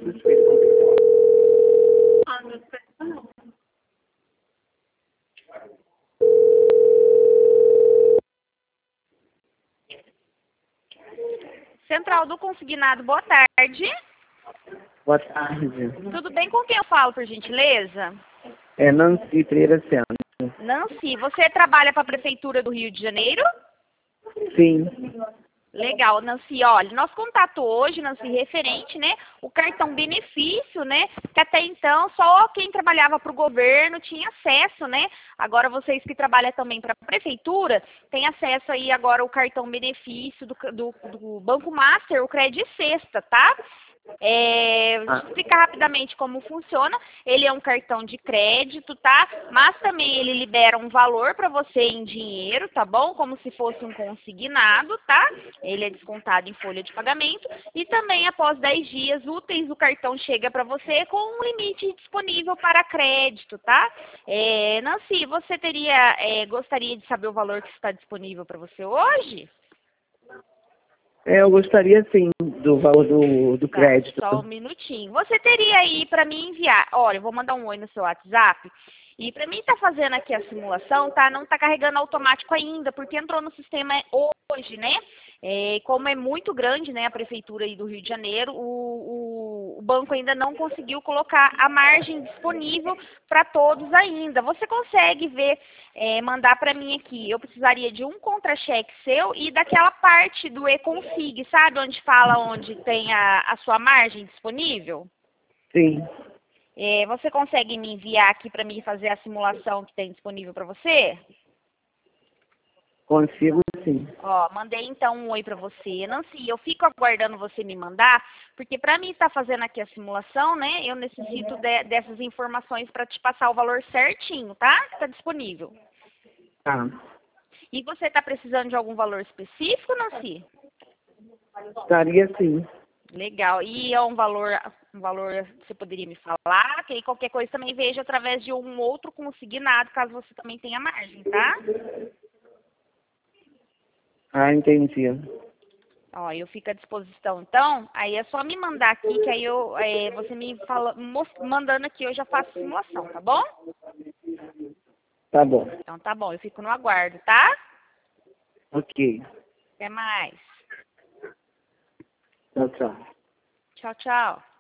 suspeito com quem Central do Consignado, boa tarde. Boa tarde. Tudo bem com quem eu falo, por gentileza? É Nancy Pereira Sena. Nancy, você trabalha para a Prefeitura do Rio de Janeiro? Sim. Legal, Nancy, olha, nosso contato hoje, Nancy, referente, né, o cartão benefício, né, que até então só quem trabalhava para o governo tinha acesso, né, agora vocês que trabalham também para a Prefeitura, têm acesso aí agora o cartão benefício do Banco Master, o Credit Sexta, tá? Vou explicar rapidamente como funciona. Ele é um cartão de crédito, tá? Mas também ele libera um valor para você em dinheiro, tá bom? Como se fosse um consignado, tá? Ele é descontado em folha de pagamento. E também após 10 dias úteis o cartão chega para você com um limite disponível para crédito, tá? Nancy, você gostaria de saber o valor que está disponível para você hoje? Eu gostaria sim do valor do crédito. Só um minutinho. Você teria aí para me enviar? Olha, eu vou mandar um oi no seu WhatsApp. E para mim estar fazendo aqui a simulação, tá? Não tá carregando automático ainda, porque entrou no sistema hoje, né? Como é muito grande, né, a prefeitura aí do Rio de Janeiro, o banco ainda não conseguiu colocar a margem disponível para todos ainda. Você consegue ver, mandar para mim aqui? Eu precisaria de um contra-cheque seu e daquela parte do e-config, sabe? Onde tem a sua margem disponível? Sim. Você consegue me enviar aqui para mim fazer a simulação que tem disponível para você? Consigo sim. Ó, mandei então um oi para você, Nancy. Eu fico aguardando você me mandar, porque para mim estar fazendo aqui a simulação, né, eu necessito dessas informações para te passar o valor certinho, tá? Que está disponível. Tá. E você está precisando de algum valor específico, Nancy? Estaria sim. Legal. E é um valor você poderia me falar? Que aí qualquer coisa também veja através de um outro consignado, caso você também tenha margem, tá? Ah, entendi. Ó, eu fico à disposição, então. Aí é só me mandar aqui, que aí você me fala, mandando aqui, eu já faço a simulação, tá bom? Tá bom. Então tá bom, eu fico no aguardo, tá? Ok. Até mais. Tchau, tchau. Tchau, tchau.